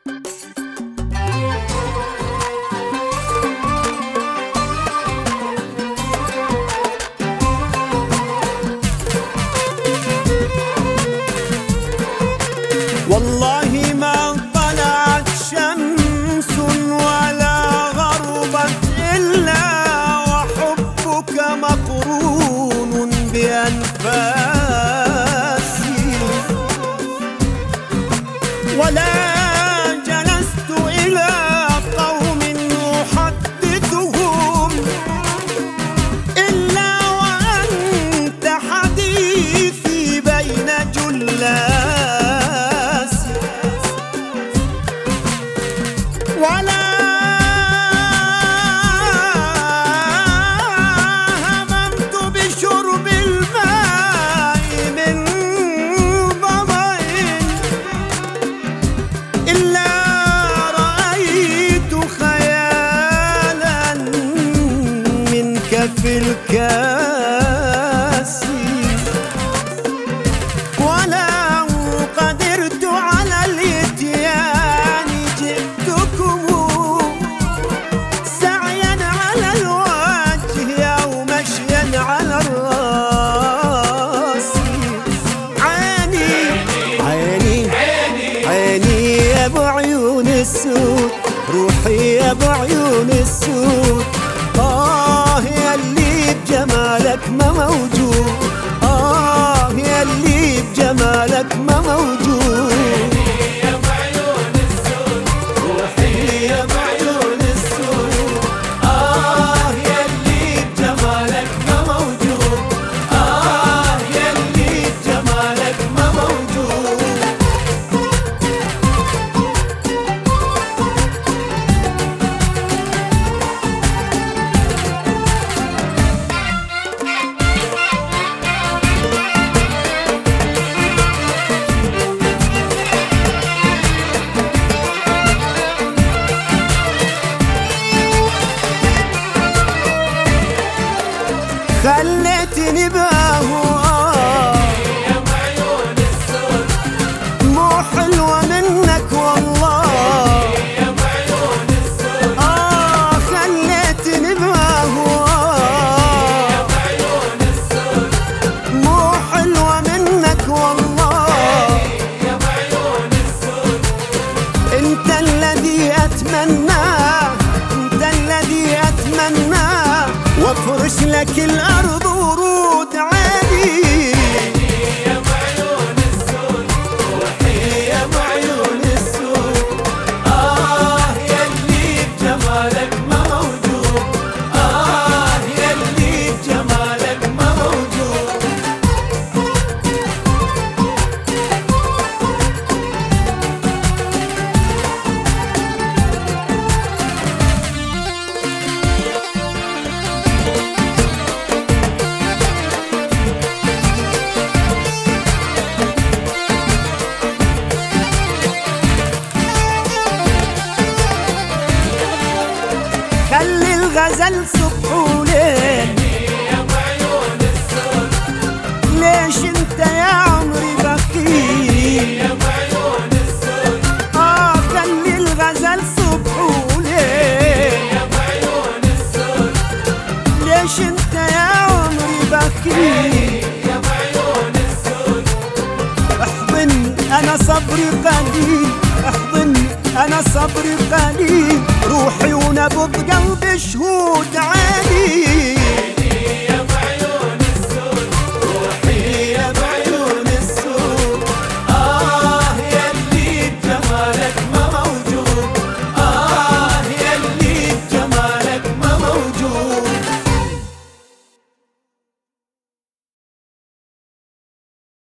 والله ما طلعت شمس ولا غربت إلا وحبك مقرون بأنفاسي، ولا جلست إلى قوم أحدثهم إلا وأنت حديثي بين جلاسي، ولا هممت بشرب الماء من ظمأ إلا رأيت خيالا منك في الكاسي، ولو قدرت على الإتيان جئتكم سعيا على الوجه أو مشيا على الراس. عيني عيني عيني يا ابو عيون السود، روحي يا ابو عيون السود، يا اللي بجمالك ما موجود، يا اللي بجمالك ما موجود. يا ابو عيون السود، روحي يا ابو عيون السود، يا اللي بجمالك ما موجود، يا اللي بجمالك ما موجود. خليتني بهواك يا ابو عيون السود، مو حلوة منك والله، يا ابو عيون السود، خليتني بهواك يا ابو عيون السود، مو حلوة منك والله. يا ابو عيون السود، انت الذي اتمناه، انت الذي اتمناه، وافرش لك الارض ورود عيني. يا ابو عيون السود، روحي يا ابو عيون السود، يا اللي بجمالك ما موجود، يا اللي بجمالك ما موجود. خلي الغزل صبح وليل، يا ابو عيون السود، ليش انت يا عمري بخيل؟ يا ابو عيون السود، خلي الغزل صبح وليل، يا ابو عيون السود، ليش انت يا عمري بخيل؟ يا ابو عيون السود، احضني انا صبري قليل، احضني انا صبري قليل، روحي ونبض قلبي شهود